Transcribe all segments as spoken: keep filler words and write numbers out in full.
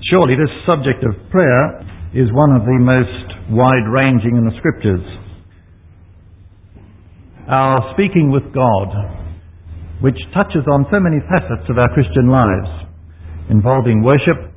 Surely this subject of prayer is one of the most wide-ranging in the Scriptures. Our speaking with God, which touches on so many facets of our Christian lives, involving worship,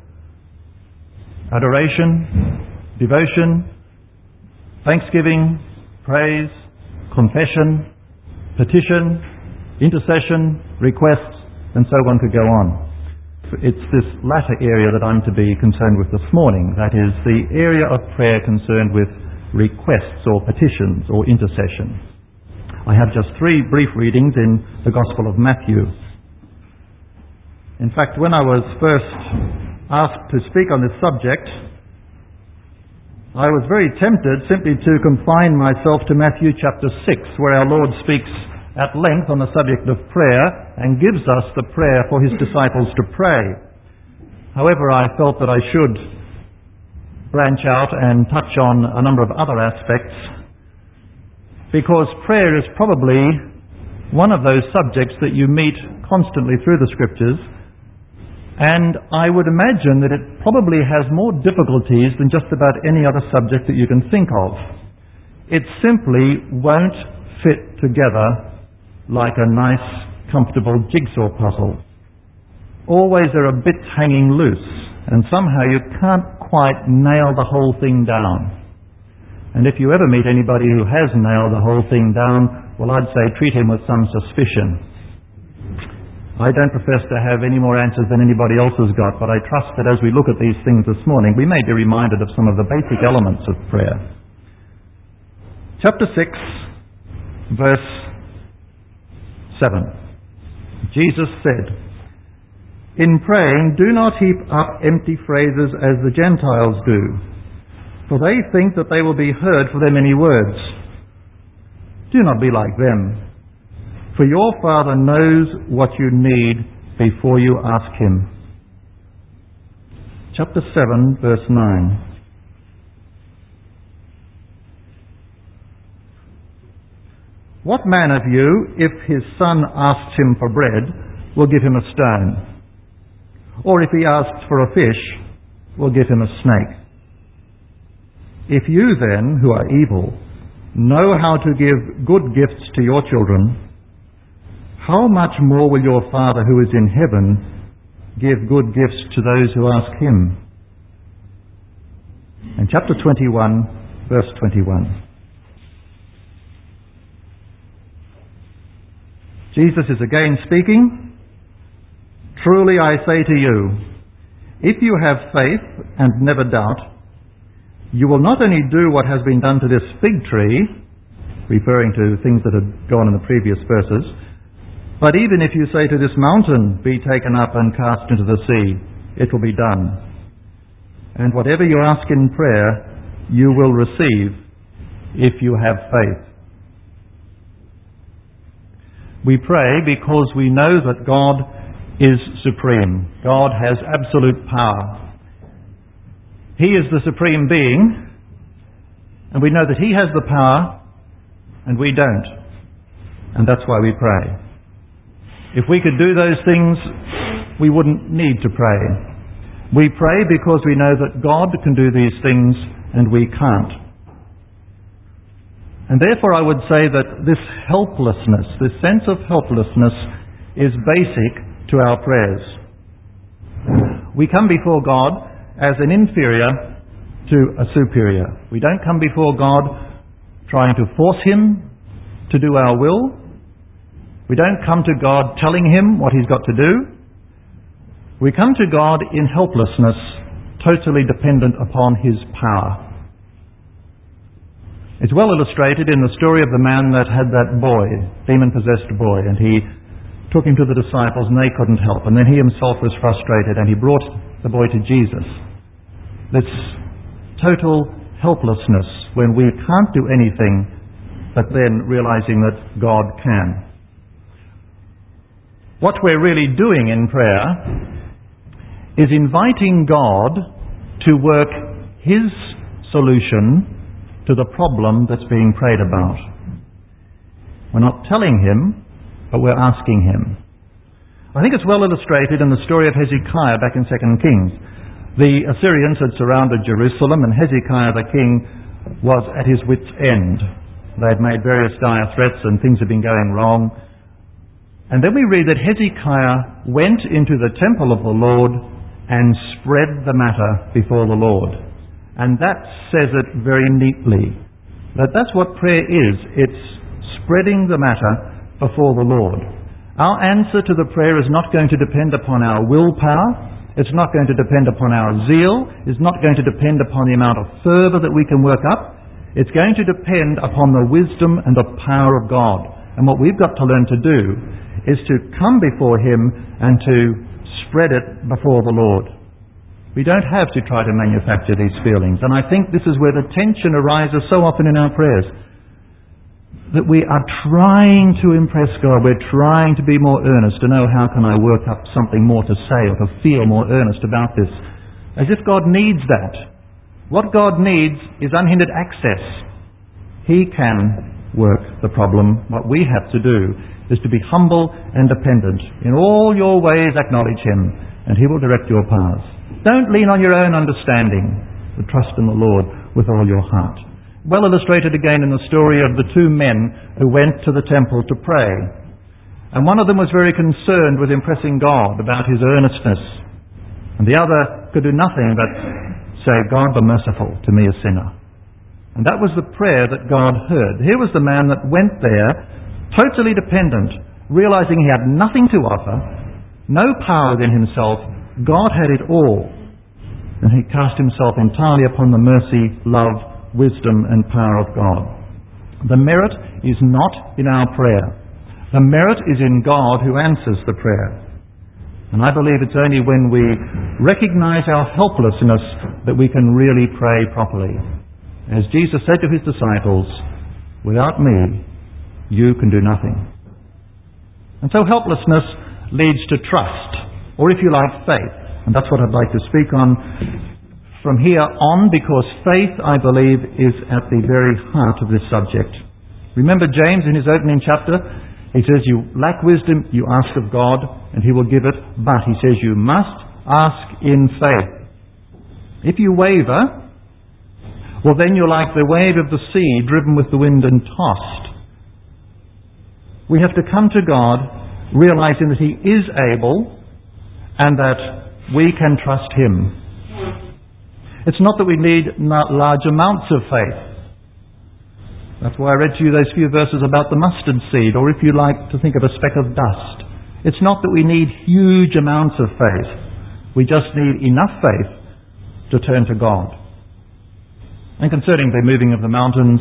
adoration, devotion, thanksgiving, praise, confession, petition, intercession, requests, and so one could go on. It's this latter area that I'm to be concerned with this morning. That is the area of prayer concerned with requests or petitions or intercession. I have just three brief readings in the Gospel of Matthew. In fact, when I was first asked to speak on this subject, I was very tempted simply to confine myself to Matthew chapter six, where our Lord speaks at length on the subject of prayer and gives us the prayer for his disciples to pray. However, I felt that I should branch out and touch on a number of other aspects, because prayer is probably one of those subjects that you meet constantly through the Scriptures, and I would imagine that it probably has more difficulties than just about any other subject that you can think of. It simply won't fit together like a nice, comfortable jigsaw puzzle. Always there are bits hanging loose, and somehow you can't quite nail the whole thing down. And if you ever meet anybody who has nailed the whole thing down, well, I'd say treat him with some suspicion. I don't profess to have any more answers than anybody else has got, but I trust that as we look at these things this morning, we may be reminded of some of the basic elements of prayer. Chapter six, verse seven. Jesus said, "In praying, do not heap up empty phrases as the Gentiles do, for they think that they will be heard for their many words. Do not be like them, for your Father knows what you need before you ask him." Chapter seven, verse nine. "What man of you, if his son asks him for bread, will give him a stone? Or if he asks for a fish, will give him a snake? If you then, who are evil, know how to give good gifts to your children, how much more will your Father who is in heaven give good gifts to those who ask him?" And chapter twenty-one, verse twenty-one. Jesus is again speaking. "Truly I say to you, if you have faith and never doubt, you will not only do what has been done to this fig tree," referring to things that had gone in the previous verses, "but even if you say to this mountain, 'Be taken up and cast into the sea,' it will be done. And whatever you ask in prayer, you will receive if you have faith." We pray because we know that God is supreme. God has absolute power. He is the supreme being, and we know that he has the power, and we don't. And that's why we pray. If we could do those things, we wouldn't need to pray. We pray because we know that God can do these things, and we can't. And therefore I would say that this helplessness, this sense of helplessness, is basic to our prayers. We come before God as an inferior to a superior. We don't come before God trying to force him to do our will. We don't come to God telling him what he's got to do. We come to God in helplessness, totally dependent upon his power. It's well illustrated in the story of the man that had that boy, demon-possessed boy, and he took him to the disciples and they couldn't help. And then he himself was frustrated and he brought the boy to Jesus. This total helplessness when we can't do anything, but then realizing that God can. What we're really doing in prayer is inviting God to work his solution to the problem that's being prayed about. We're not telling him, but we're asking him. I think it's well illustrated in the story of Hezekiah back in Second Kings. The Assyrians had surrounded Jerusalem, and Hezekiah the king was at his wits' end. They had made various dire threats and things had been going wrong. And then we read that Hezekiah went into the temple of the Lord and spread the matter before the Lord. And that says it very neatly. That that's what prayer is. It's spreading the matter before the Lord. Our answer to the prayer is not going to depend upon our willpower. It's not going to depend upon our zeal. It's not going to depend upon the amount of fervour that we can work up. It's going to depend upon the wisdom and the power of God. And what we've got to learn to do is to come before Him and to spread it before the Lord. We don't have to try to manufacture these feelings. And I think this is where the tension arises so often in our prayers. That we are trying to impress God. We're trying to be more earnest, to know how can I work up something more to say or to feel more earnest about this. As if God needs that. What God needs is unhindered access. He can work the problem. What we have to do is to be humble and dependent. In all your ways acknowledge Him, and He will direct your paths. Don't lean on your own understanding, but trust in the Lord with all your heart. Well illustrated again in the story of the two men who went to the temple to pray. And one of them was very concerned with impressing God about his earnestness. And the other could do nothing but say, God be merciful to me a sinner. And that was the prayer that God heard. Here was the man that went there, totally dependent, realizing he had nothing to offer, no power within himself. God had it all. And he cast himself entirely upon the mercy, love, wisdom and power of God. The merit is not in our prayer. The merit is in God who answers the prayer. And I believe it's only when we recognize our helplessness that we can really pray properly. As Jesus said to His disciples, without me, you can do nothing. And so helplessness leads to trust, or if you like, faith. And that's what I'd like to speak on from here on, because faith, I believe, is at the very heart of this subject. Remember James in his opening chapter? He says, you lack wisdom, you ask of God, and He will give it. But, he says, you must ask in faith. If you waver, well then you're like the wave of the sea, driven with the wind and tossed. We have to come to God, realizing that He is able, and that we can trust Him. It's not that we need large amounts of faith. That's why I read to you those few verses about the mustard seed, or if you like to think of a speck of dust. It's not that we need huge amounts of faith. We just need enough faith to turn to God. And concerning the moving of the mountains,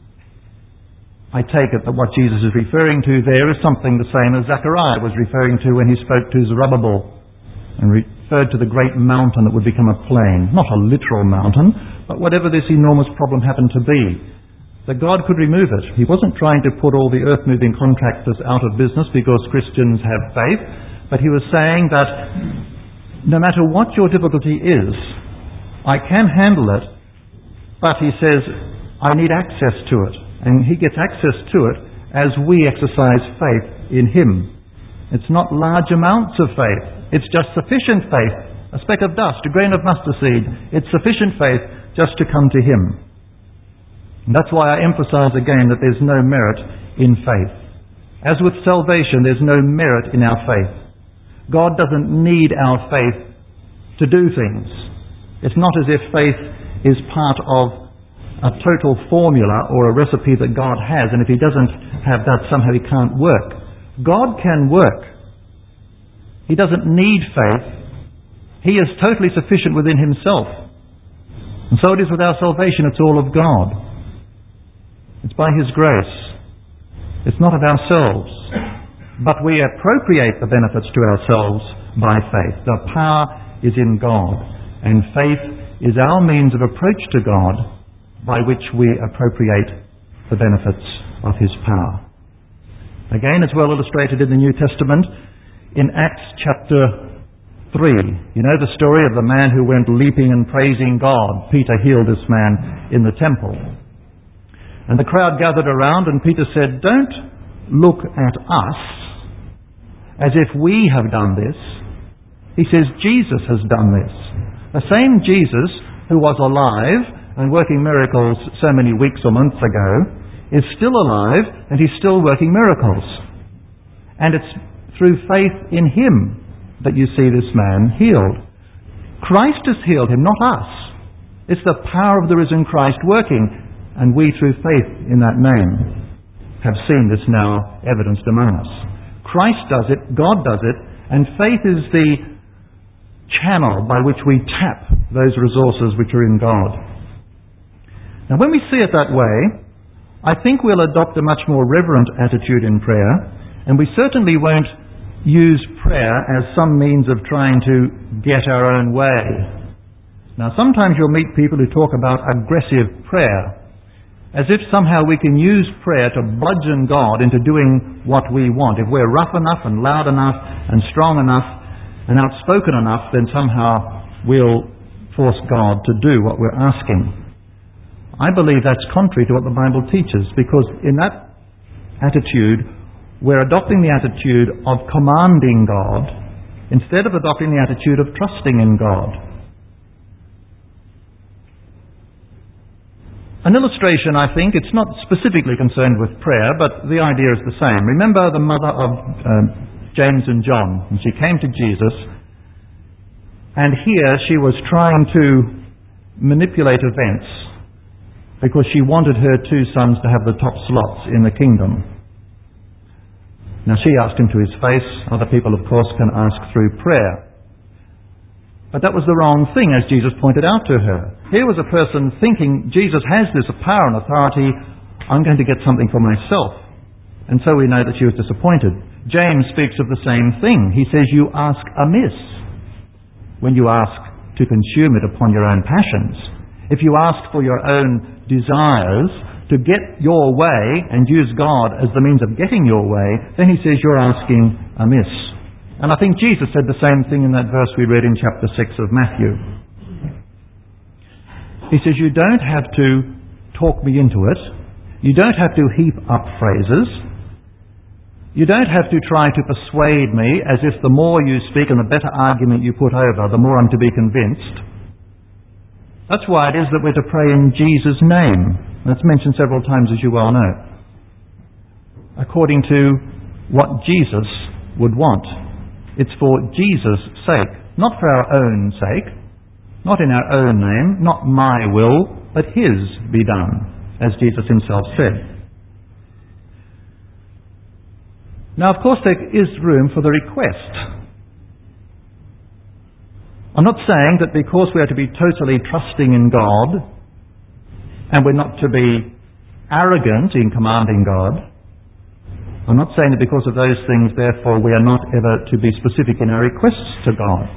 I take it that what Jesus is referring to there is something the same as Zechariah was referring to when he spoke to Zerubbabel and referred to the great mountain that would become a plain. Not a literal mountain, but whatever this enormous problem happened to be, that God could remove it. He wasn't trying to put all the earth-moving contractors out of business because Christians have faith, but He was saying that no matter what your difficulty is, I can handle it, but He says, I need access to it. And He gets access to it as we exercise faith in Him. It's not large amounts of faith. It's just sufficient faith. A speck of dust, a grain of mustard seed. It's sufficient faith just to come to Him. And that's why I emphasize again that there's no merit in faith. As with salvation, there's no merit in our faith. God doesn't need our faith to do things. It's not as if faith is part of a total formula or a recipe that God has, and if He doesn't have that, somehow He can't work. God can work. He doesn't need faith. He is totally sufficient within Himself. And so it is with our salvation. It's all of God. It's by His grace. It's not of ourselves. But we appropriate the benefits to ourselves by faith. The power is in God. And faith is our means of approach to God by which we appropriate the benefits of His power. Again, it's well illustrated in the New Testament in Acts chapter three. You know the story of the man who went leaping and praising God. Peter healed this man in the temple. And the crowd gathered around, and Peter said, don't look at us as if we have done this. He says, Jesus has done this. The same Jesus who was alive and working miracles so many weeks or months ago is still alive and he's still working miracles. And it's through faith in him that you see this man healed. Christ has healed him, not us. It's the power of the risen Christ working, and we through faith in that name have seen this now evidenced among us. Christ does it, God does it, and faith is the channel by which we tap those resources which are in God. Now when we see it that way, I think we'll adopt a much more reverent attitude in prayer, and we certainly won't use prayer as some means of trying to get our own way. Now sometimes you'll meet people who talk about aggressive prayer, as if somehow we can use prayer to bludgeon God into doing what we want. If we're rough enough and loud enough and strong enough and outspoken enough, then somehow we'll force God to do what we're asking. I believe that's contrary to what the Bible teaches, because in that attitude, we're adopting the attitude of commanding God instead of adopting the attitude of trusting in God. An illustration, I think, it's not specifically concerned with prayer, but the idea is the same. Remember the mother of uh, James and John, and she came to Jesus, and here she was trying to manipulate events because she wanted her two sons to have the top slots in the kingdom. Now she asked him to his face. Other people, of course, can ask through prayer. But that was the wrong thing, as Jesus pointed out to her. Here was a person thinking, Jesus has this power and authority, I'm going to get something for myself. And so we know that she was disappointed. James speaks of the same thing. He says, you ask amiss when you ask to consume it upon your own passions. If you ask for your own desires to get your way and use God as the means of getting your way, then he says you're asking amiss. And I think Jesus said the same thing in that verse we read in chapter six of Matthew. He says, you don't have to talk me into it. You don't have to heap up phrases. You don't have to try to persuade me as if the more you speak and the better argument you put over, the more I'm to be convinced. That's why it is that we're to pray in Jesus' name. That's mentioned several times, as you well know. According to what Jesus would want. It's for Jesus' sake, not for our own sake, not in our own name, not my will, but his be done, as Jesus himself said. Now, of course, there is room for the request. I'm not saying that because we are to be totally trusting in God, and we're not to be arrogant in commanding God, I'm not saying that because of those things, therefore, we are not ever to be specific in our requests to God.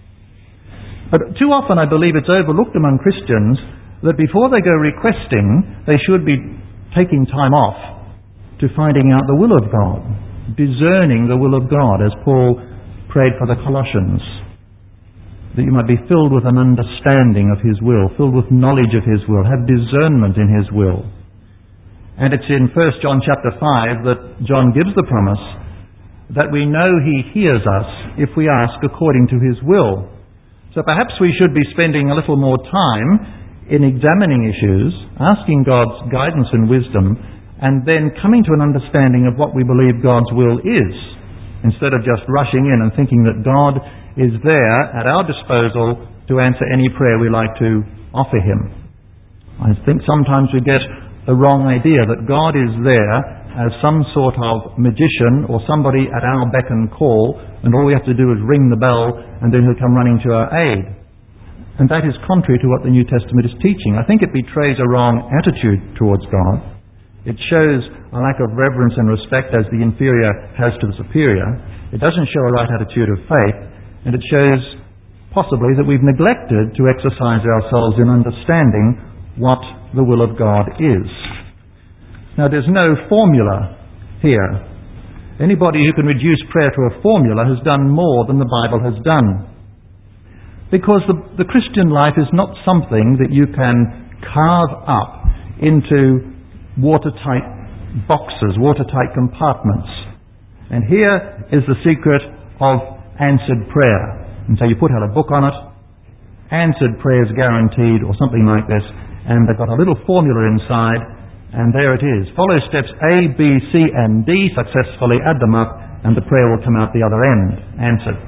But too often I believe it's overlooked among Christians that before they go requesting, they should be taking time off to finding out the will of God, discerning the will of God, as Paul prayed for the Colossians, that you might be filled with an understanding of his will, filled with knowledge of his will, have discernment in his will. And it's in First John chapter five that John gives the promise that we know he hears us if we ask according to his will. So perhaps we should be spending a little more time in examining issues, asking God's guidance and wisdom, and then coming to an understanding of what we believe God's will is, instead of just rushing in and thinking that God is there at our disposal to answer any prayer we like to offer him. I think sometimes we get the wrong idea that God is there as some sort of magician or somebody at our beck and call, and all we have to do is ring the bell and then he'll come running to our aid. And that is contrary to what the New Testament is teaching. I think it betrays a wrong attitude towards God. It shows a lack of reverence and respect as the inferior has to the superior. It doesn't show a right attitude of faith, and it shows possibly that we've neglected to exercise ourselves in understanding what the will of God is. Now, there's no formula here. Anybody who can reduce prayer to a formula has done more than the Bible has done. Because the, the Christian life is not something that you can carve up into watertight boxes, watertight compartments. And here is the secret of answered prayer. And so you put out a book on it, answered prayers guaranteed or something like this, and they've got a little formula inside, and there it is. Follow steps A, B, C, and D successfully, add them up, and the prayer will come out the other end, answered.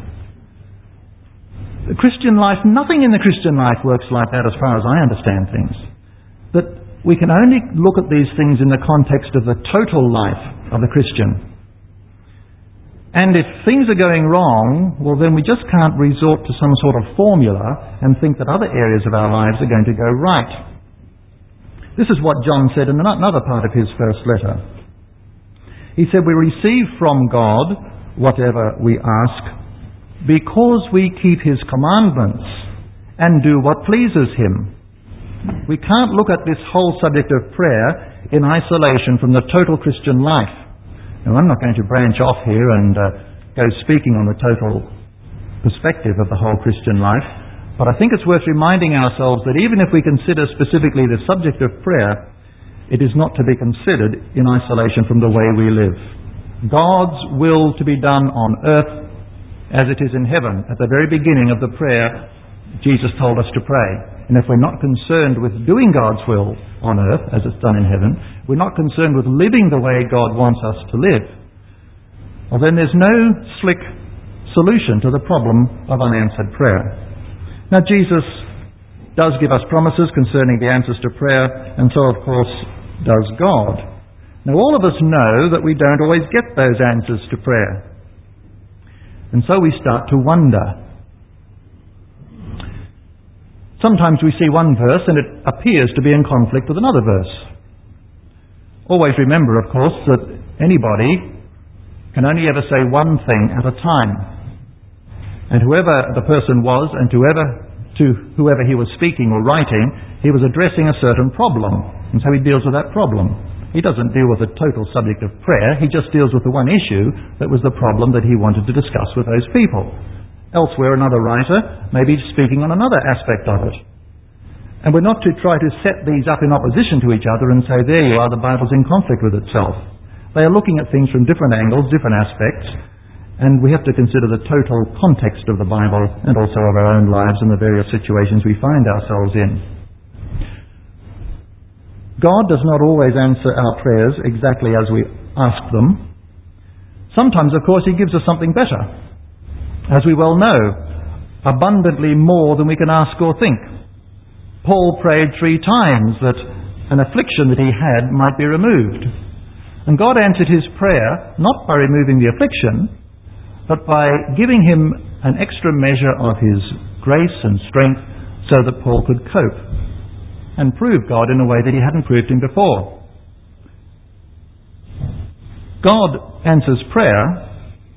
The Christian life, nothing in the Christian life works like that as far as I understand things. That we can only look at these things in the context of the total life of the Christian. And if things are going wrong, well then we just can't resort to some sort of formula and think that other areas of our lives are going to go right. This is what John said in another part of his first letter. He said, we receive from God whatever we ask because we keep his commandments and do what pleases him. We can't look at this whole subject of prayer in isolation from the total Christian life. Now, I'm not going to branch off here and uh, go speaking on the total perspective of the whole Christian life, but I think it's worth reminding ourselves that even if we consider specifically the subject of prayer, it is not to be considered in isolation from the way we live. God's will to be done on earth as it is in heaven. At the very beginning of the prayer, Jesus told us to pray. And if we're not concerned with doing God's will on earth, as it's done in heaven, we're not concerned with living the way God wants us to live, well then there's no slick solution to the problem of unanswered prayer. Now Jesus does give us promises concerning the answers to prayer, and so of course does God. Now all of us know that we don't always get those answers to prayer. And so we start to wonder. Sometimes we see one verse and it appears to be in conflict with another verse. Always remember, of course, that anybody can only ever say one thing at a time. And whoever the person was and to whoever, to whoever he was speaking or writing, he was addressing a certain problem. And so he deals with that problem. He doesn't deal with the total subject of prayer, he just deals with the one issue that was the problem that he wanted to discuss with those people. Elsewhere, another writer may be speaking on another aspect of it. And we're not to try to set these up in opposition to each other and say, there you are, the Bible's in conflict with itself. They are looking at things from different angles, different aspects, and we have to consider the total context of the Bible and also of our own lives and the various situations we find ourselves in. God does not always answer our prayers exactly as we ask them. Sometimes, of course, he gives us something better. As we well know, abundantly more than we can ask or think. Paul prayed three times that an affliction that he had might be removed. And God answered his prayer not by removing the affliction, but by giving him an extra measure of his grace and strength so that Paul could cope and prove God in a way that he hadn't proved him before. God answers prayer.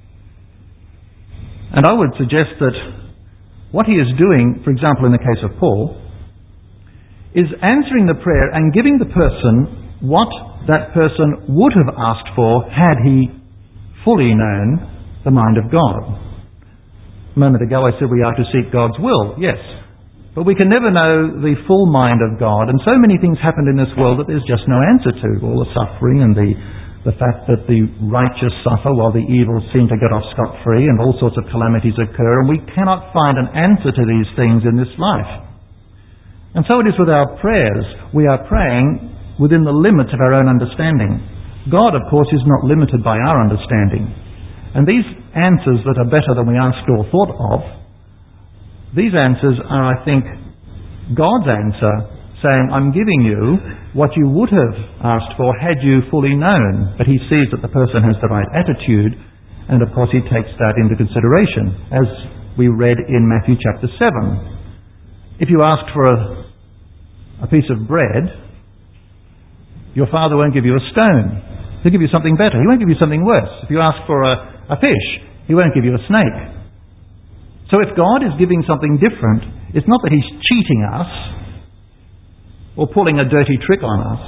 And I would suggest that what he is doing, for example in the case of Paul, is answering the prayer and giving the person what that person would have asked for had he fully known the mind of God. A moment ago I said we are to seek God's will, yes. But we can never know the full mind of God, and so many things happen in this world that there's just no answer to. All the suffering and the The fact that the righteous suffer while the evil seem to get off scot-free, and all sorts of calamities occur, and we cannot find an answer to these things in this life. And so it is with our prayers. We are praying within the limits of our own understanding. God, of course, is not limited by our understanding. And these answers that are better than we asked or thought of, these answers are, I think, God's answer, saying, I'm giving you what you would have asked for had you fully known. But he sees that the person has the right attitude, and of course he takes that into consideration, as we read in Matthew chapter seven. If you ask for a, a piece of bread, your father won't give you a stone. He'll give you something better. He won't give you something worse. If you ask for a, a fish, he won't give you a snake. So if God is giving something different, it's not that he's cheating us or pulling a dirty trick on us.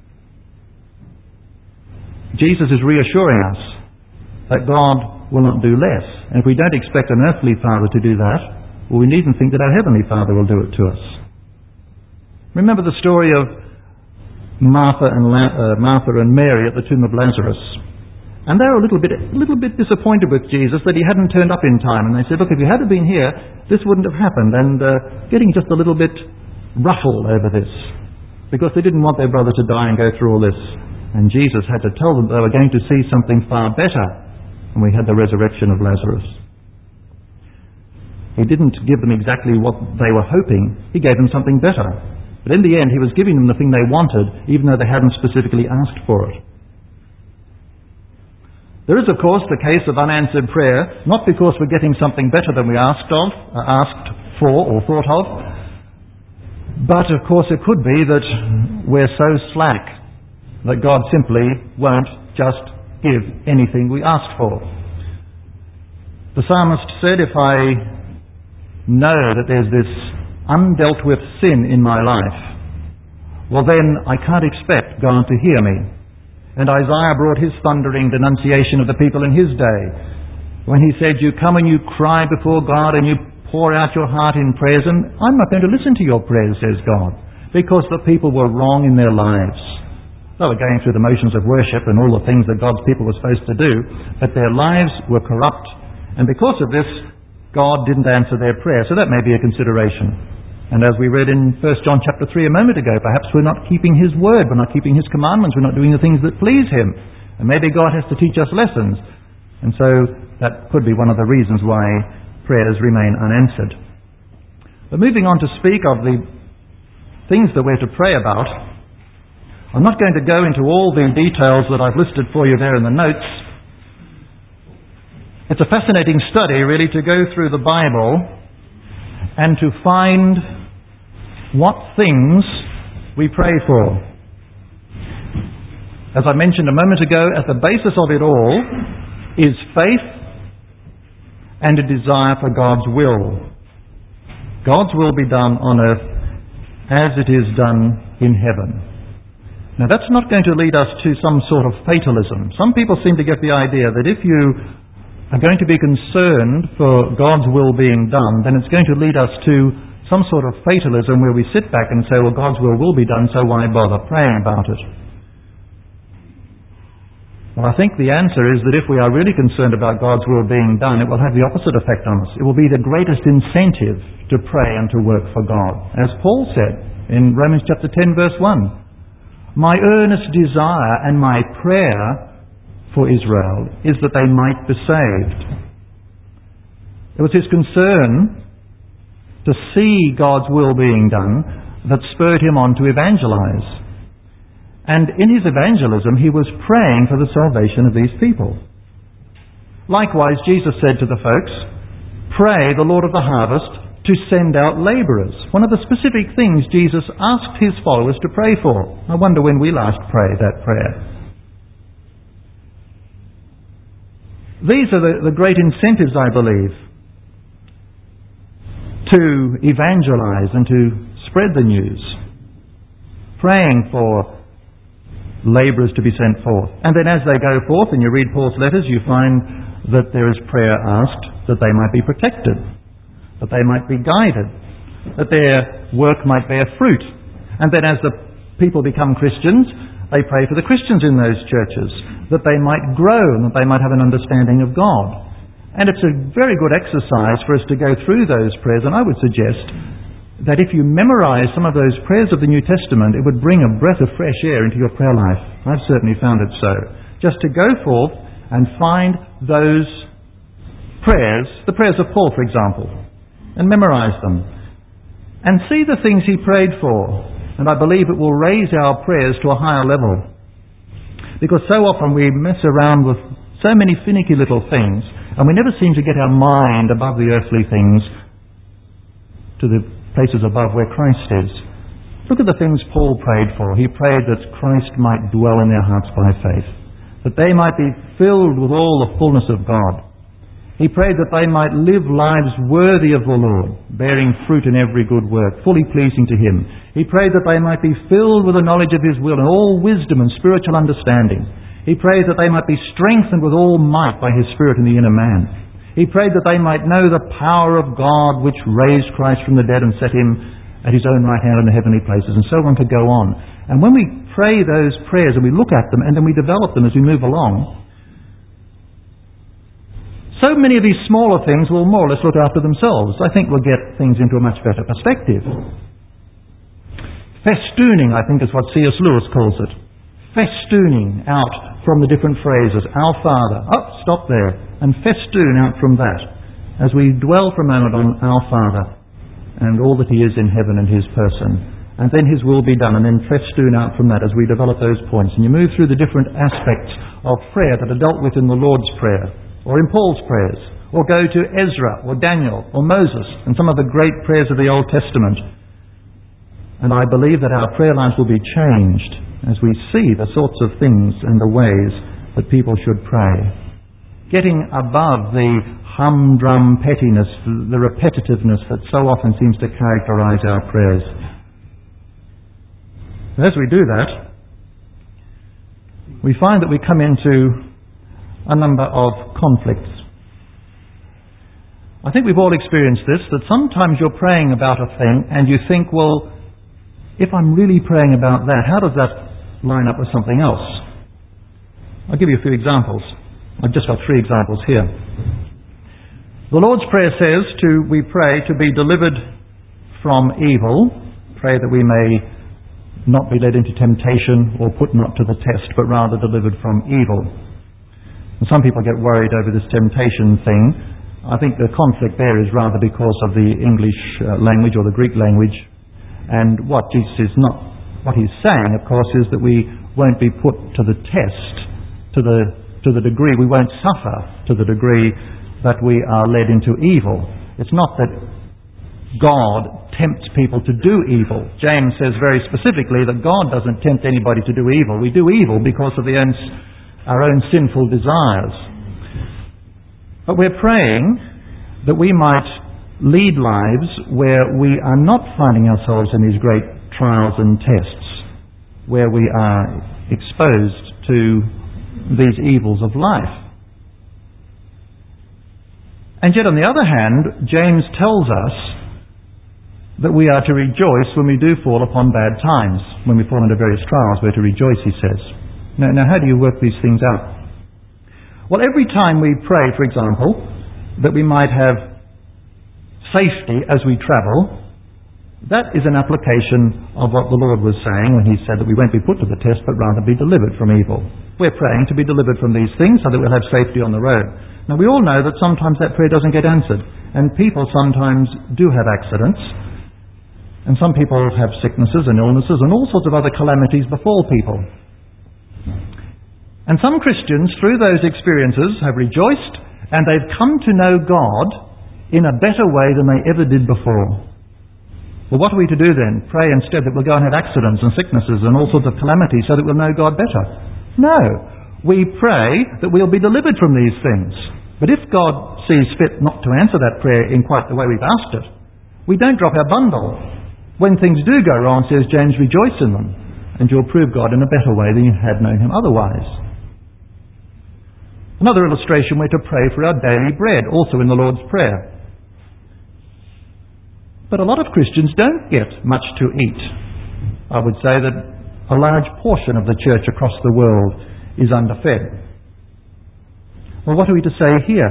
Jesus is reassuring us that God will not do less. And if we don't expect an earthly father to do that, well, we needn't think that our heavenly Father will do it to us. Remember the story of Martha and, La- uh, Martha and Mary at the tomb of Lazarus. And they were a little bit, a little bit disappointed with Jesus that he hadn't turned up in time. And they said, look, if you had been here, this wouldn't have happened. And uh, getting just a little bit ruffled over this, because they didn't want their brother to die and go through all this. And Jesus had to tell them they were going to see something far better. And we had the resurrection of Lazarus. He didn't give them exactly what they were hoping. He gave them something better. But in the end, he was giving them the thing they wanted, even though they hadn't specifically asked for it. There is, of course, the case of unanswered prayer, not because we're getting something better than we asked of, uh, asked for or thought of, but of course it could be that we're so slack that God simply won't just give anything we ask for. The psalmist said, if I know that there's this undealt with sin in my life, well then I can't expect God to hear me. And Isaiah brought his thundering denunciation of the people in his day, when he said, you come and you cry before God and you pour out your heart in prayers, and I'm not going to listen to your prayers, says God, because the people were wrong in their lives. They were going through the motions of worship and all the things that God's people were supposed to do, but their lives were corrupt, and because of this, God didn't answer their prayer. So that may be a consideration. And as we read in First John chapter three a moment ago, perhaps we're not keeping his word, we're not keeping his commandments, we're not doing the things that please him. And maybe God has to teach us lessons. And so that could be one of the reasons why prayers remain unanswered. But moving on to speak of the things that we're to pray about, I'm not going to go into all the details that I've listed for you there in the notes. It's a fascinating study, really, to go through the Bible and to find what things we pray for. As I mentioned a moment ago, at the basis of it all is faith and a desire for God's will. God's will be done on earth as it is done in heaven. Now that's not going to lead us to some sort of fatalism. Some people seem to get the idea that if you are going to be concerned for God's will being done, then it's going to lead us to some sort of fatalism where we sit back and say, well, God's will will be done, so why bother praying about it? Well, I think the answer is that if we are really concerned about God's will being done, it will have the opposite effect on us. It will be the greatest incentive to pray and to work for God. As Paul said in Romans chapter ten verse one, my earnest desire and my prayer for Israel is that they might be saved. It was his concern to see God's will being done that spurred him on to evangelize. And in his evangelism, he was praying for the salvation of these people. Likewise, Jesus said to the folks, pray the Lord of the harvest to send out labourers. One of the specific things Jesus asked his followers to pray for. I wonder when we last prayed that prayer. These are the, the great incentives, I believe, to evangelize and to spread the news. Praying for labourers to be sent forth. And then as they go forth, and you read Paul's letters, you find that there is prayer asked that they might be protected, that they might be guided, that their work might bear fruit. And then as the people become Christians, they pray for the Christians in those churches, that they might grow and that they might have an understanding of God. And it's a very good exercise for us to go through those prayers, and I would suggest that if you memorize some of those prayers of the New Testament, it would bring a breath of fresh air into your prayer life. I've certainly found it so. Just to go forth and find those prayers, the prayers of Paul, for example, and memorize them. And see the things he prayed for. And I believe it will raise our prayers to a higher level. Because so often we mess around with so many finicky little things, and we never seem to get our mind above the earthly things to the places above where Christ is. Look at the things Paul prayed for. He prayed that Christ might dwell in their hearts by faith, that they might be filled with all the fullness of God. He prayed that they might live lives worthy of the Lord, bearing fruit in every good work, fully pleasing to Him. He prayed that they might be filled with the knowledge of His will and all wisdom and spiritual understanding. He prayed that they might be strengthened with all might by His Spirit in the inner man. He prayed that they might know the power of God which raised Christ from the dead and set Him at His own right hand in the heavenly places, and so on could go on. And when we pray those prayers and we look at them and then we develop them as we move along, So many of these smaller things will more or less look after themselves. I think we'll get things into a much better perspective. Festooning, I think, is what C S Lewis calls it. Festooning out from the different phrases. Our Father. Oh, stop there. And festoon out from that. As we dwell for a moment on our Father and all that He is in heaven and His person. And then His will be done. And then festoon out from that as we develop those points. And you move through the different aspects of prayer that are dealt with in the Lord's Prayer, or in Paul's prayers, or go to Ezra, or Daniel, or Moses, and some of the great prayers of the Old Testament. And I believe that our prayer lives will be changed as we see the sorts of things and the ways that people should pray. Getting above the humdrum pettiness, the repetitiveness that so often seems to characterize our prayers. As we do that, we find that we come into a number of conflicts. I think we've all experienced this, that sometimes you're praying about a thing and you think, well, if I'm really praying about that, how does that line up with something else? I'll give you a few examples. I've just got three examples here. The Lord's Prayer says to we pray to be delivered from evil, pray that we may not be led into temptation or put not to the test, but rather delivered from evil. And some people get worried over this temptation thing. I think the conflict there is rather because of the English uh, language or the Greek language. And what Jesus is not, what He's saying, of course, is that we won't be put to the test to the to the degree, we won't suffer to the degree that we are led into evil. It's not that God tempts people to do evil. James says very specifically that God doesn't tempt anybody to do evil. We do evil because of the own, our own sinful desires. But we're praying that we might lead lives where we are not finding ourselves in these great trials and tests, where we are exposed to these evils of life. And yet, on the other hand, James tells us that we are to rejoice when we do fall upon bad times. When we fall into various trials, we're to rejoice, he says. Now, now how do you work these things out? Well, every time we pray, for example, that we might have safety as we travel, that is an application of what the Lord was saying when He said that we won't be put to the test, but rather be delivered from evil. We're praying to be delivered from these things so that we'll have safety on the road. Now, we all know that sometimes that prayer doesn't get answered, and people sometimes do have accidents, and some people have sicknesses and illnesses and all sorts of other calamities befall people. And some Christians, through those experiences, have rejoiced, and they've come to know God in a better way than they ever did before. Well, what are we to do then? Pray instead that we'll go and have accidents and sicknesses and all sorts of calamities so that we'll know God better? No. We pray that we'll be delivered from these things. But if God sees fit not to answer that prayer in quite the way we've asked it, we don't drop our bundle. When things do go wrong, says James, rejoice in them, and you'll prove God in a better way than you had known Him otherwise. Another illustration, we're to pray for our daily bread, also in the Lord's Prayer. But a lot of Christians don't get much to eat. I would say that a large portion of the church across the world is underfed. Well, what are we to say here?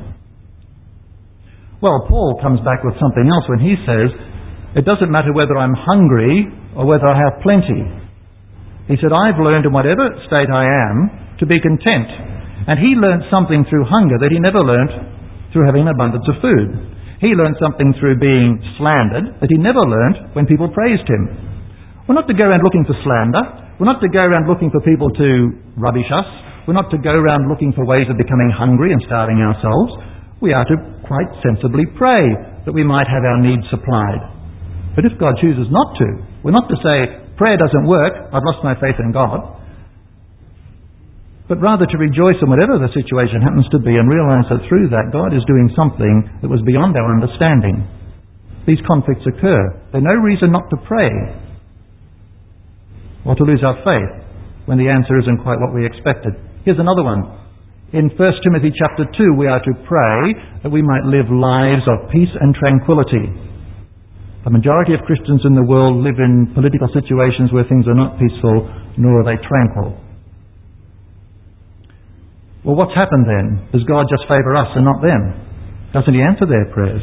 Well, Paul comes back with something else when he says, it doesn't matter whether I'm hungry or whether I have plenty. He said, I've learned in whatever state I am to be content. And he learned something through hunger that he never learnt through having an abundance of food. He learned something through being slandered that he never learnt when people praised him. We're not to go around looking for slander. We're not to go around looking for people to rubbish us. We're not to go around looking for ways of becoming hungry and starving ourselves. We are to quite sensibly pray that we might have our needs supplied. But if God chooses not to, we're not to say, prayer doesn't work, I've lost my faith in God. But rather to rejoice in whatever the situation happens to be and realize that through that God is doing something that was beyond our understanding. These conflicts occur. There's no reason not to pray or to lose our faith when the answer isn't quite what we expected. Here's another one. In First Timothy chapter two, we are to pray that we might live lives of peace and tranquility. The majority of Christians in the world live in political situations where things are not peaceful, nor are they tranquil. Well, what's happened then? Does God just favour us and not them? Doesn't he answer their prayers?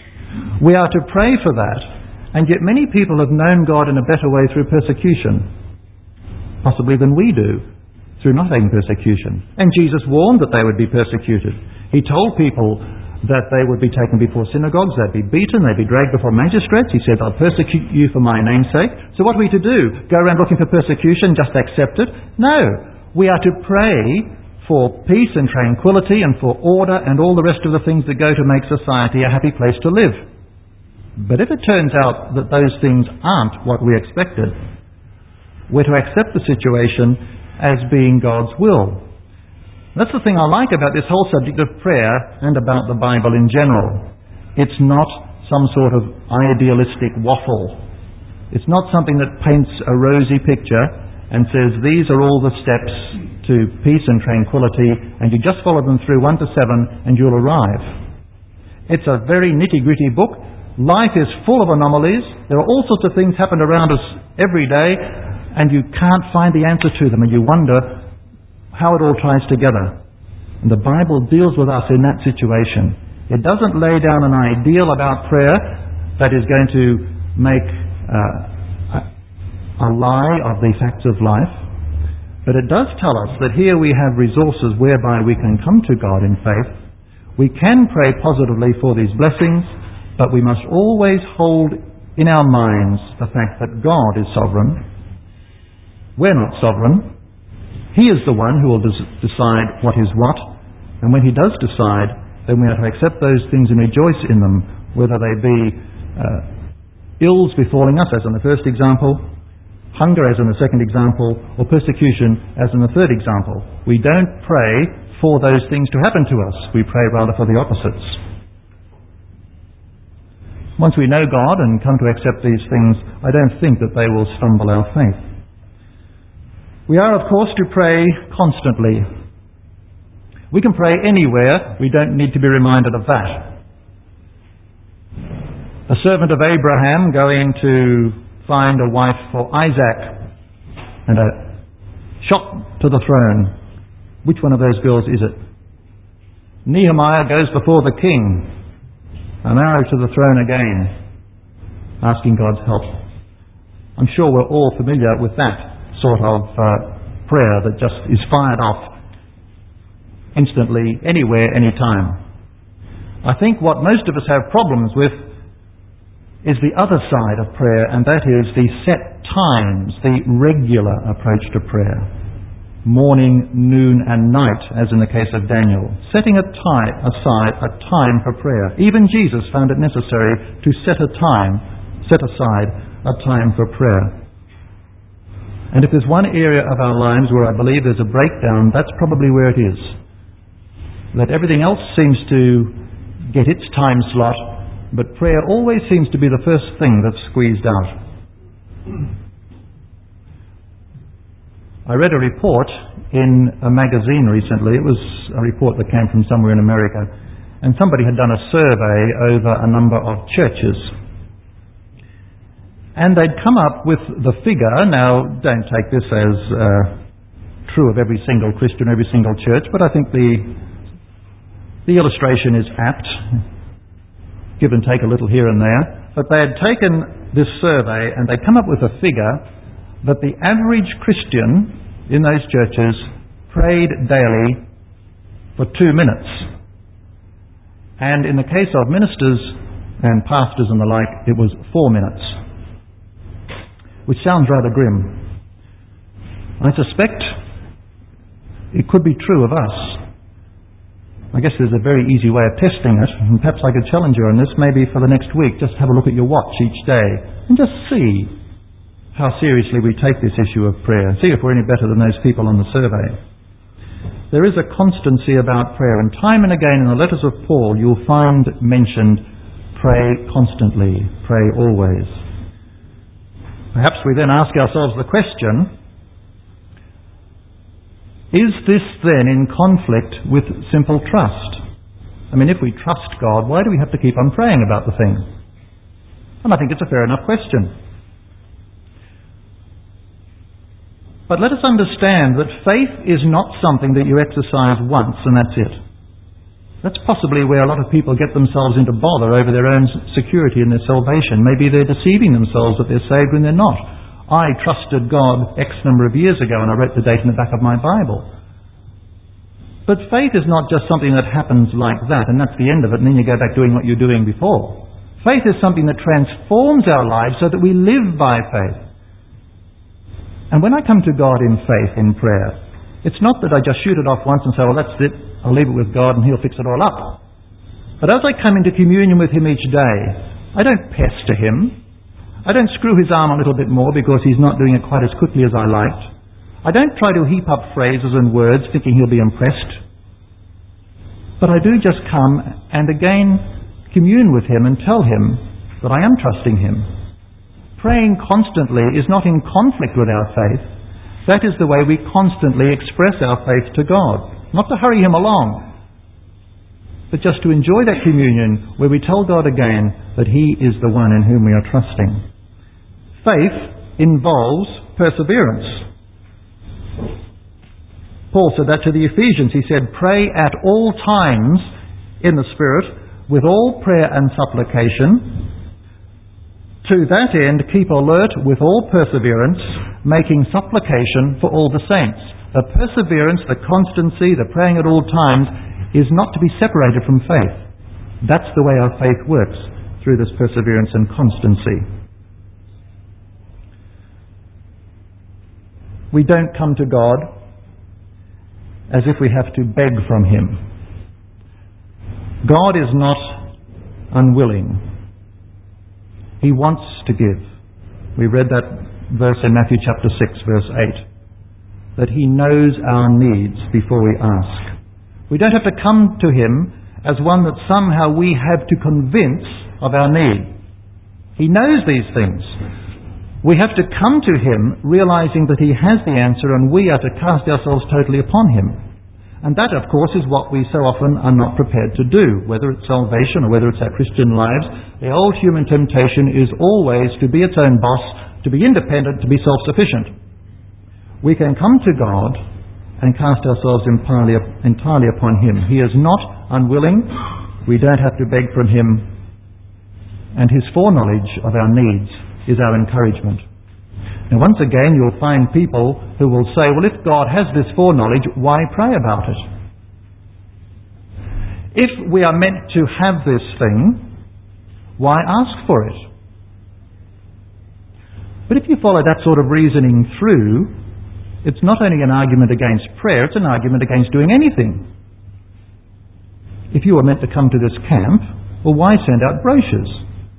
We are to pray for that, and yet many people have known God in a better way through persecution, possibly than we do, through not having persecution. And Jesus warned that they would be persecuted. He told people that they would be taken before synagogues, they'd be beaten, they'd be dragged before magistrates. He said, I'll persecute you for my name's sake. So what are we to do? Go around looking for persecution, just accept it? No. We are to pray for peace and tranquility and for order and all the rest of the things that go to make society a happy place to live. But if it turns out that those things aren't what we expected, we're to accept the situation as being God's will. That's the thing I like about this whole subject of prayer and about the Bible in general. It's not some sort of idealistic waffle. It's not something that paints a rosy picture and says these are all the steps to peace and tranquility, and you just follow them through one to seven and you'll arrive. It's a very nitty-gritty book. Life is full of anomalies. There are all sorts of things happen around us every day, and you can't find the answer to them, and you wonder how it all ties together. And the Bible deals with us in that situation. It doesn't lay down an ideal about prayer that is going to make uh, a, a lie of the facts of life, but it does tell us that here we have resources whereby we can come to God in faith. We can pray positively for these blessings, but we must always hold in our minds the fact that God is sovereign. We're not sovereign. He is the one who will des- decide what is what, and when he does decide, then we are to accept those things and rejoice in them, whether they be uh, ills befalling us, as in the first example, hunger, as in the second example, or persecution, as in the third example. We don't pray for those things to happen to us. We pray rather for the opposites. Once we know God and come to accept these things, I don't think that they will stumble our faith. We are, of course, to pray constantly. We can pray anywhere. We don't need to be reminded of that. A servant of Abraham going to find a wife for Isaac and a shot to the throne. Which one of those girls is it? Nehemiah goes before the king, an arrow to the throne again, asking God's help. I'm sure we're all familiar with that sort of uh, prayer that just is fired off instantly, anywhere, anytime. I think what most of us have problems with is the other side of prayer, and that is the set times, the regular approach to prayer. Morning, noon and night, as in the case of Daniel. Setting a time aside a time for prayer. Even Jesus found it necessary to set a time, set aside a time for prayer. And if there's one area of our lives where I believe there's a breakdown, that's probably where it is. That everything else seems to get its time slot, but prayer always seems to be the first thing that's squeezed out. I read a report in a magazine recently. It was a report that came from somewhere in America, and somebody had done a survey over a number of churches. And they'd come up with the figure, now don't take this as uh, true of every single Christian, every single church, but I think the the illustration is apt, give and take a little here and there. But they had taken this survey and they'd come up with a figure that the average Christian in those churches prayed daily for two minutes. And in the case of ministers and pastors and the like, it was four minutes. Which sounds rather grim. I suspect it could be true of us. I guess there's a very easy way of testing it, and perhaps I could challenge you on this, maybe for the next week, just have a look at your watch each day, and just see how seriously we take this issue of prayer, see if we're any better than those people on the survey. There is a constancy about prayer, and time and again in the letters of Paul you'll find mentioned, pray constantly, pray always. Perhaps we then ask ourselves the question, is this then in conflict with simple trust? I mean, if we trust God, why do we have to keep on praying about the thing? And I think it's a fair enough question. But let us understand that faith is not something that you exercise once and that's it. That's possibly where a lot of people get themselves into bother over their own security and their salvation. Maybe they're deceiving themselves that they're saved when they're not. I trusted God X number of years ago and I wrote the date in the back of my Bible. But faith is not just something that happens like that and that's the end of it and then you go back doing what you're doing before. Faith is something that transforms our lives so that we live by faith. And when I come to God in faith, in prayer, it's not that I just shoot it off once and say, well, that's it, I'll leave it with God and He'll fix it all up. But as I come into communion with Him each day, I don't pester Him. I don't screw His arm a little bit more because He's not doing it quite as quickly as I liked. I don't try to heap up phrases and words thinking He'll be impressed. But I do just come and again commune with Him and tell Him that I am trusting Him. Praying constantly is not in conflict with our faith. That is the way we constantly express our faith to God. Not to hurry Him along, but just to enjoy that communion where we tell God again that He is the one in whom we are trusting. Faith involves perseverance. Paul said that to the Ephesians. He said, pray at all times in the Spirit with all prayer and supplication. To that end, keep alert with all perseverance, making supplication for all the saints. The perseverance, the constancy, the praying at all times is not to be separated from faith. That's the way our faith works, through this perseverance and constancy. We don't come to God as if we have to beg from Him. God is not unwilling. He wants to give. We read that verse in Matthew chapter six, verse eight, that He knows our needs before we ask. We don't have to come to Him as one that somehow we have to convince of our need. He knows these things. We have to come to Him realizing that He has the answer and we are to cast ourselves totally upon Him. And that, of course, is what we so often are not prepared to do, whether it's salvation or whether it's our Christian lives. The old human temptation is always to be its own boss, to be independent, to be self-sufficient. We can come to God and cast ourselves entirely, entirely upon Him. He is not unwilling. We don't have to beg from Him. And His foreknowledge of our needs is our encouragement. Now, once again, you'll find people who will say, well, if God has this foreknowledge, why pray about it? If we are meant to have this thing, why ask for it? But if you follow that sort of reasoning through, it's not only an argument against prayer, it's an argument against doing anything. If you were meant to come to this camp, well, why send out brochures?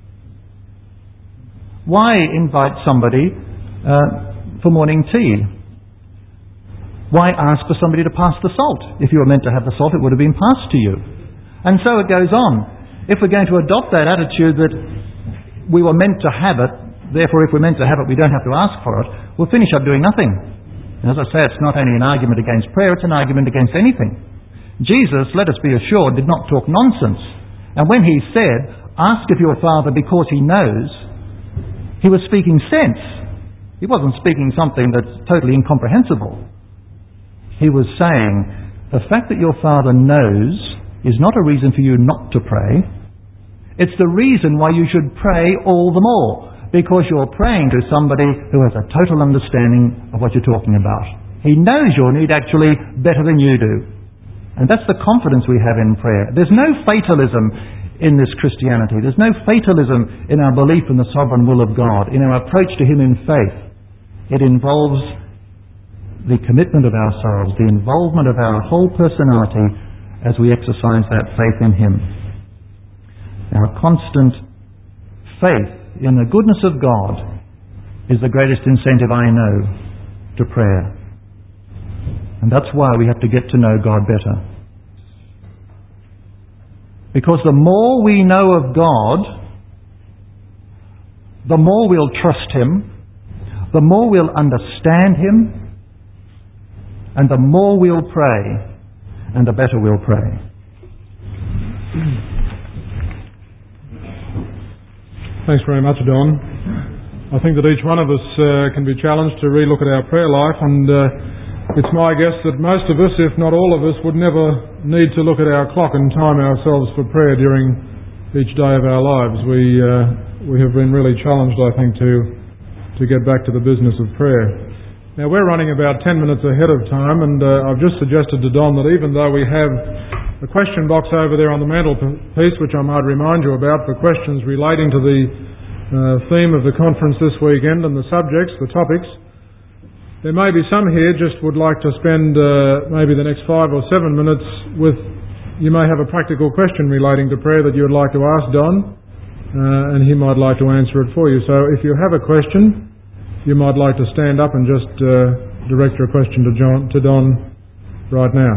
Why invite somebody uh, for morning tea? Why ask for somebody to pass the salt? If you were meant to have the salt, it would have been passed to you. And so it goes on. If we're going to adopt that attitude that we were meant to have it, therefore if we're meant to have it, we don't have to ask for it, we'll finish up doing nothing. And as I say, it's not only an argument against prayer, it's an argument against anything. Jesus, let us be assured, did not talk nonsense. And when He said, ask of your Father because He knows, He was speaking sense. He wasn't speaking something that's totally incomprehensible. He was saying, the fact that your Father knows is not a reason for you not to pray. It's the reason why you should pray all the more, because you're praying to somebody who has a total understanding of what you're talking about. He knows your need actually better than you do. And that's the confidence we have in prayer. There's no fatalism in this Christianity. There's no fatalism in our belief in the sovereign will of God, in our approach to Him in faith. It involves the commitment of ourselves, the involvement of our whole personality as we exercise that faith in Him. Our constant faith in the goodness of God is the greatest incentive I know to prayer. And that's why we have to get to know God better. Because the more we know of God, the more we'll trust Him, the more we'll understand Him, and the more we'll pray, and the better we'll pray. Thanks very much, Don. I think that each one of us uh, can be challenged to relook at our prayer life, and uh, it's my guess that most of us, if not all of us, would never need to look at our clock and time ourselves for prayer during each day of our lives. We uh, we have been really challenged, I think, to to get back to the business of prayer. Now, we're running about ten minutes ahead of time, and uh, I've just suggested to Don that even though we have a question box over there on the mantelpiece, which I might remind you about for questions relating to the uh, theme of the conference this weekend and the subjects, the topics, there may be some here just would like to spend uh, maybe the next five or seven minutes with, you may have a practical question relating to prayer that you would like to ask Don, uh, and he might like to answer it for you. So if you have a question, you might like to stand up and just uh, direct your question to, John, to Don right now.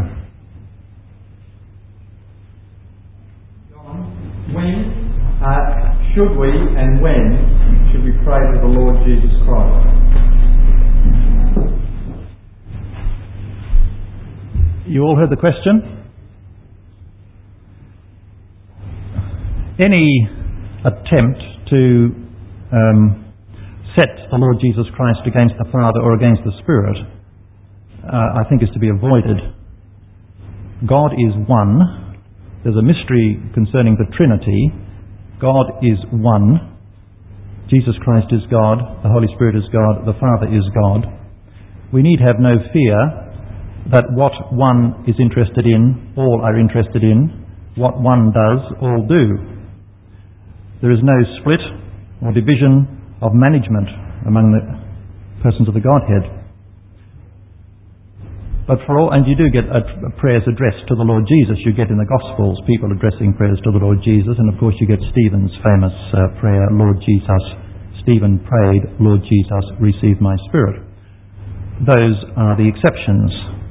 Don, when uh, should we and when should we pray to the Lord Jesus Christ? You all heard the question? Any attempt to um, set the Lord Jesus Christ against the Father or against the Spirit, uh, I think is to be avoided. God is one. There's a mystery concerning the Trinity. God is one. Jesus Christ is God. The Holy Spirit is God. The Father is God. We need have no fear that what one is interested in, all are interested in. What one does, all do. There is no split or division of management among the persons of the Godhead. But for all, and you do get a, a prayers addressed to the Lord Jesus. You get in the Gospels people addressing prayers to the Lord Jesus, and of course you get Stephen's famous uh, prayer, Lord Jesus. Stephen prayed, Lord Jesus, receive my spirit. Those are the exceptions.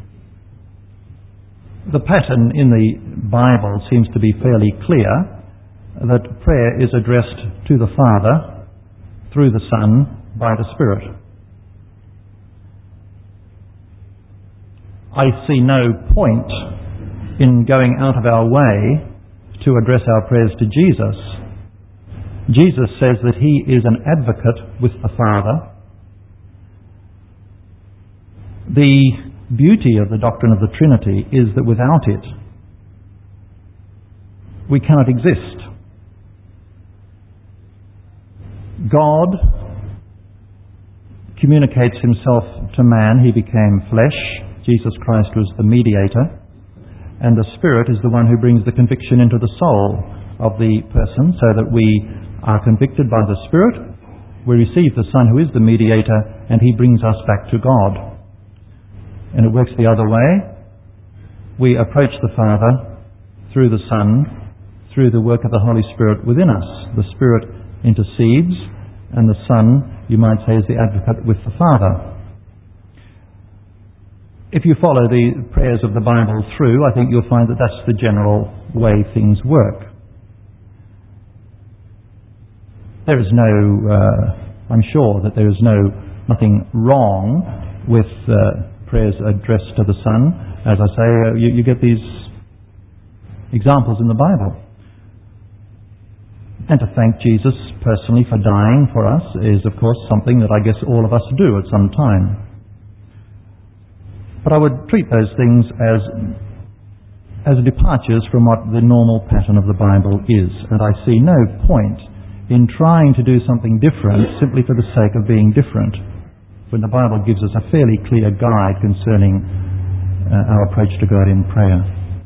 The pattern in the Bible seems to be fairly clear, that prayer is addressed to the Father through the Son by the Spirit. I see no point in going out of our way to address our prayers to Jesus. Jesus says that he is an advocate with the Father. The beauty of the doctrine of the Trinity is that without it, we cannot exist. God communicates himself to man. He became flesh. Jesus Christ was the mediator. And the Spirit is the one who brings the conviction into the soul of the person, so that we are convicted by the Spirit. We receive the Son who is the mediator, and he brings us back to God. And it works the other way. We approach the Father through the Son, through the work of the Holy Spirit within us. The Spirit intercedes, and the Son, you might say, is the advocate with the Father. If you follow the prayers of the Bible through, I think you'll find that that's the general way things work. There is no, uh, I'm sure that there is no nothing wrong with uh, prayers addressed to the Son. As I say, uh, you, you get these examples in the Bible. And to thank Jesus personally for dying for us is, of course, something that I guess all of us do at some time. But I would treat those things as as departures from what the normal pattern of the Bible is. And I see no point in trying to do something different simply for the sake of being different, when the Bible gives us a fairly clear guide concerning uh, our approach to God in prayer.